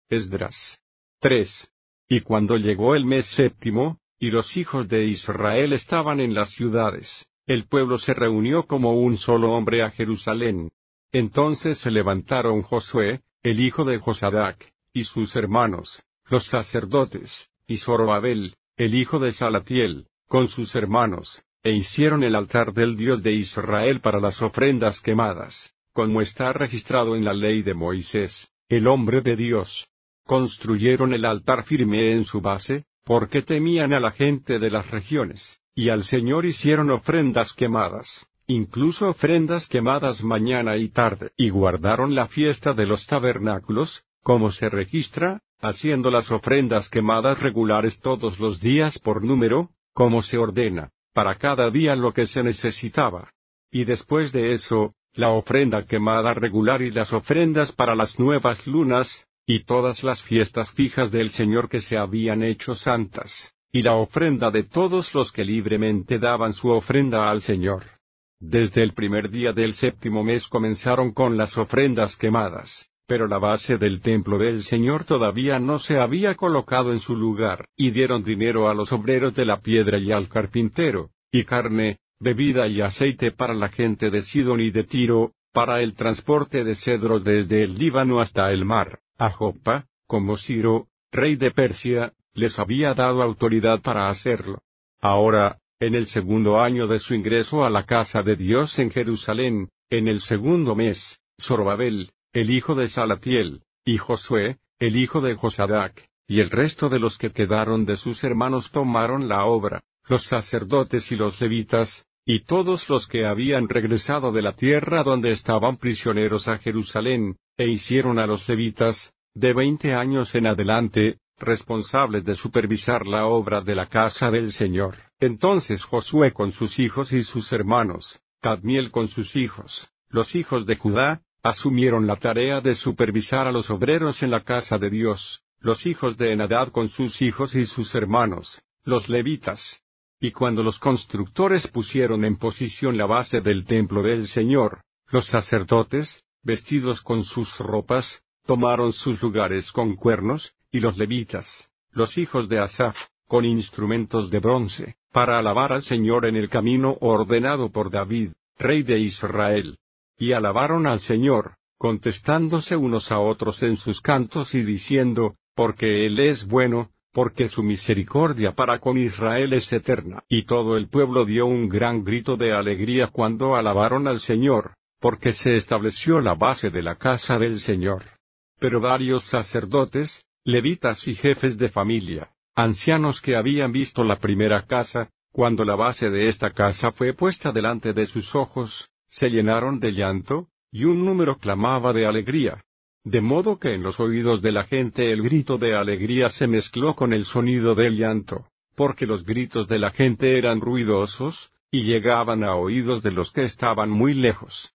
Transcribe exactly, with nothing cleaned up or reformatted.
Esdras. tres. Y cuando llegó el mes séptimo, y los hijos de Israel estaban en las ciudades, el pueblo se reunió como un solo hombre a Jerusalén. Entonces se levantaron Josué, el hijo de Josadac, y sus hermanos, los sacerdotes, y Zorobabel, el hijo de Salatiel, con sus hermanos, e hicieron el altar del Dios de Israel para las ofrendas quemadas, como está registrado en la ley de Moisés, el hombre de Dios. Construyeron el altar firme en su base, porque temían a la gente de las regiones, y al Señor hicieron ofrendas quemadas, incluso ofrendas quemadas mañana y tarde, y guardaron la fiesta de los tabernáculos, como se registra, haciendo las ofrendas quemadas regulares todos los días por número, como se ordena, para cada día lo que se necesitaba. Y después de eso, la ofrenda quemada regular y las ofrendas para las nuevas lunas, y todas las fiestas fijas del Señor que se habían hecho santas, y la ofrenda de todos los que libremente daban su ofrenda al Señor. Desde el primer día del séptimo mes comenzaron con las ofrendas quemadas, pero la base del templo del Señor todavía no se había colocado en su lugar, y dieron dinero a los obreros de la piedra y al carpintero, y carne, bebida y aceite para la gente de Sidón y de Tiro, para el transporte de cedros desde el Líbano hasta el mar, a Joppa, como Ciro, rey de Persia, les había dado autoridad para hacerlo. Ahora, en el segundo año de su ingreso a la casa de Dios en Jerusalén, en el segundo mes, Zorobabel, el hijo de Salatiel, y Josué, el hijo de Josadac, y el resto de los que quedaron de sus hermanos tomaron la obra, los sacerdotes y los levitas, y todos los que habían regresado de la tierra donde estaban prisioneros a Jerusalén, e hicieron a los levitas, de veinte años en adelante, responsables de supervisar la obra de la casa del Señor. Entonces Josué con sus hijos y sus hermanos, Cadmiel con sus hijos, los hijos de Judá, asumieron la tarea de supervisar a los obreros en la casa de Dios, los hijos de Henadad con sus hijos y sus hermanos, los levitas. Y cuando los constructores pusieron en posición la base del templo del Señor, los sacerdotes, vestidos con sus ropas, tomaron sus lugares con cuernos, y los levitas, los hijos de Asaf, con instrumentos de bronce, para alabar al Señor en el camino ordenado por David, rey de Israel. Y alabaron al Señor, contestándose unos a otros en sus cantos y diciendo, porque Él es bueno, porque su misericordia para con Israel es eterna. Y todo el pueblo dio un gran grito de alegría cuando alabaron al Señor, porque se estableció la base de la casa del Señor. Pero varios sacerdotes, levitas y jefes de familia, ancianos que habían visto la primera casa, cuando la base de esta casa fue puesta delante de sus ojos, se llenaron de llanto, y un número clamaba de alegría. De modo que en los oídos de la gente el grito de alegría se mezcló con el sonido del llanto, porque los gritos de la gente eran ruidosos, y llegaban a oídos de los que estaban muy lejos.